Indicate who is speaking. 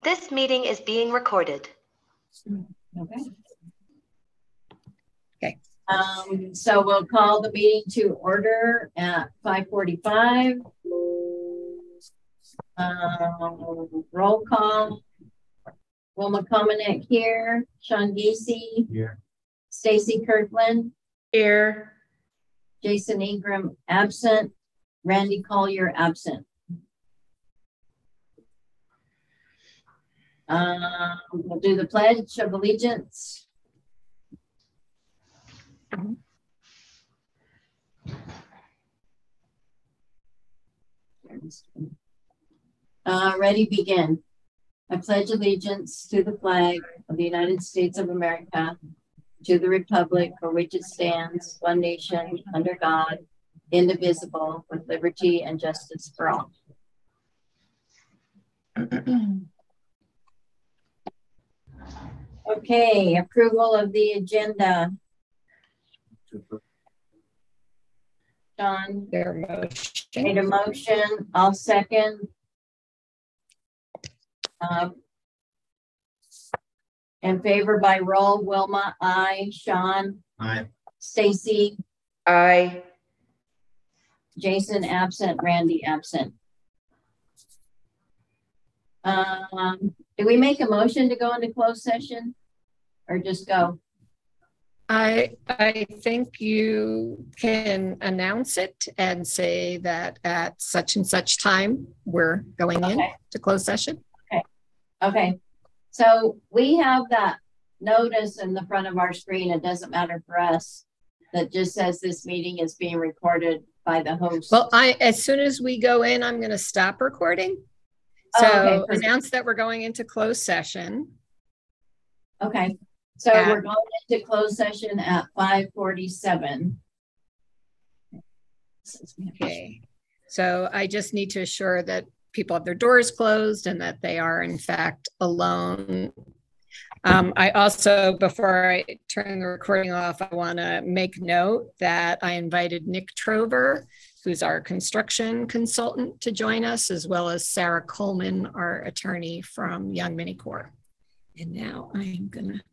Speaker 1: This meeting is being recorded.
Speaker 2: Okay.
Speaker 3: Okay.
Speaker 2: So we'll call the meeting to order at 5:45. Roll call. Wilma Komanek here. Sean Gacy.
Speaker 4: Here.
Speaker 2: Stacy Kirkland.
Speaker 3: Here.
Speaker 2: Jason Ingram absent. Randy Collier absent. We'll do the Pledge of Allegiance. Ready, begin. I pledge allegiance to the flag of the United States of America, to the republic for which it stands, one nation, under God, indivisible, with liberty and justice for all. Okay, approval of the agenda. John
Speaker 3: Their motion.
Speaker 2: made a motion. I'll second. In favor by roll, Wilma, aye. Sean,
Speaker 4: Aye.
Speaker 2: Stacy,
Speaker 3: Aye.
Speaker 2: Jason absent, Randy absent. Do we make a motion to go into closed session or just go?
Speaker 3: I think you can announce it and say that at such and such time we're going in to closed session.
Speaker 2: Okay. So we have that notice in the front of our screen. It doesn't matter for us. That just says this meeting is being recorded by the host.
Speaker 3: Well, as soon as we go in, I'm going to stop recording. So
Speaker 2: okay,
Speaker 3: announce that we're going into closed session.
Speaker 2: Okay. So we're going into closed session at 5:47.
Speaker 3: Okay. So I just need to assure that people have their doors closed and that they are in fact alone. I also, before I turn the recording off, I want to make note that I invited Nick Trover, who's our construction consultant, to join us, as well as Sarah Coleman, our attorney from Young Mini Corps. And now I'm going to